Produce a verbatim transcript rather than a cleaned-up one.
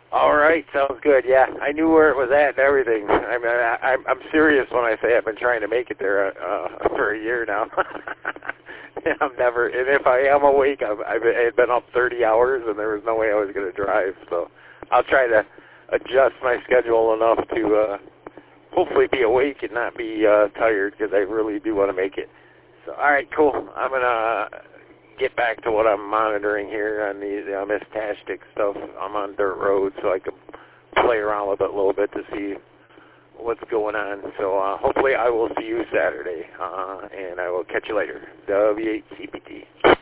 All right, sounds good. Yeah, I knew where it was at and everything. I mean, I, I'm I'm serious when I say I've been trying to make it there uh, for a year now. I'm never, and if I am awake, I've, I've been, I had been up thirty hours, and there was no way I was going to drive. So I'll try to adjust my schedule enough to uh, hopefully be awake and not be uh, tired, because I really do want to make it. So all right, cool. I'm gonna get back to what I'm monitoring here on the on this Tastic stuff. I'm on dirt road, so I can play around with it a little bit to see what's going on. So uh, hopefully I will see you Saturday, uh, and I will catch you later. W eight C P T.